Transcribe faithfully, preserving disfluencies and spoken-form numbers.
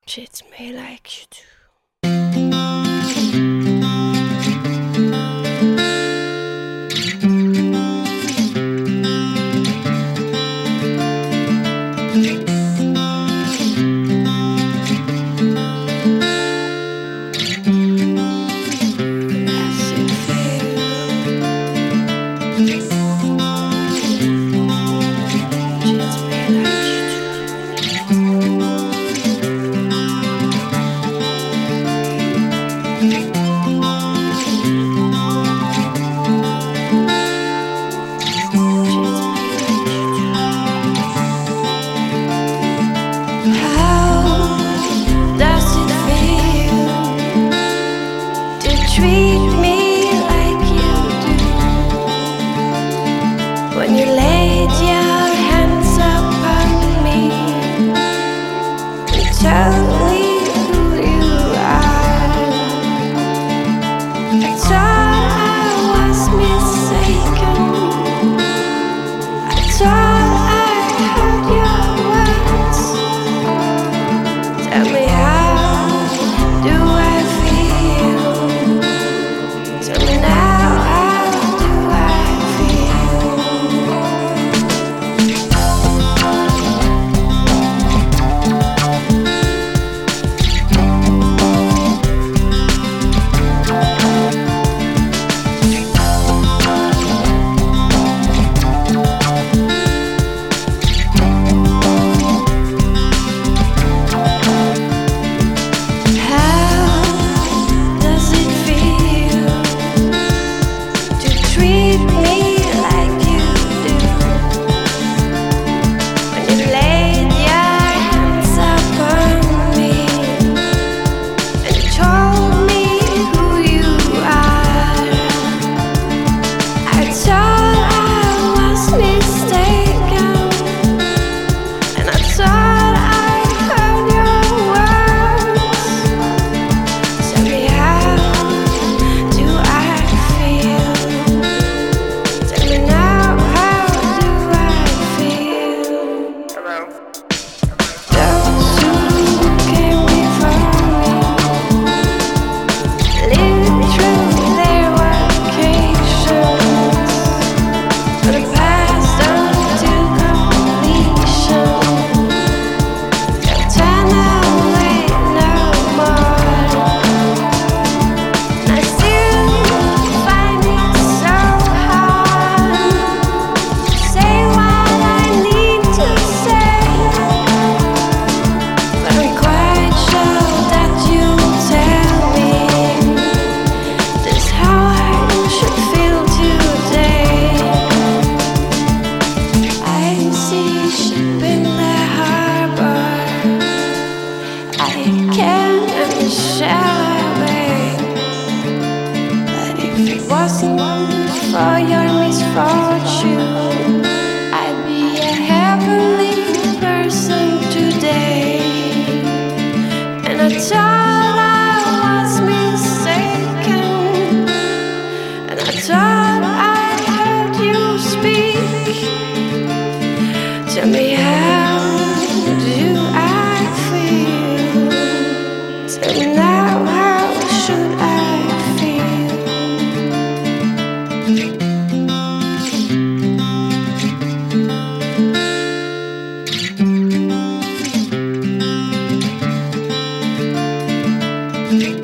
Treat me like you do. As you feel, treat me like you do. Treat me like you do. When you laid your hands upon me and told me who you are, I thought I was mistaken. I thought I heard your words. Tell me, how do I feel? Tell me now, how do I feel? How does it feel to treat me like you do? When you laid your hands upon me and told me who you are, I thought I was mistaken, and I thought I heard your words. Tell me, how do I feel? Tell me now, how do I feel? Those who came before me lived through their vocations, but the past on to completion. They'll turn away no more. And I still find it so hard to say what I need to say, but I'm quite sure that you'll tell me just how I should feel today. I see ship in the harbor, I can sail away. But if it wasn't for your misfortune, I'd be a heavenly person today. And I thought I was mistaken, and I thought I heard you speak. Tell me, how do I feel? Tell me now, how should I feel? Thank you.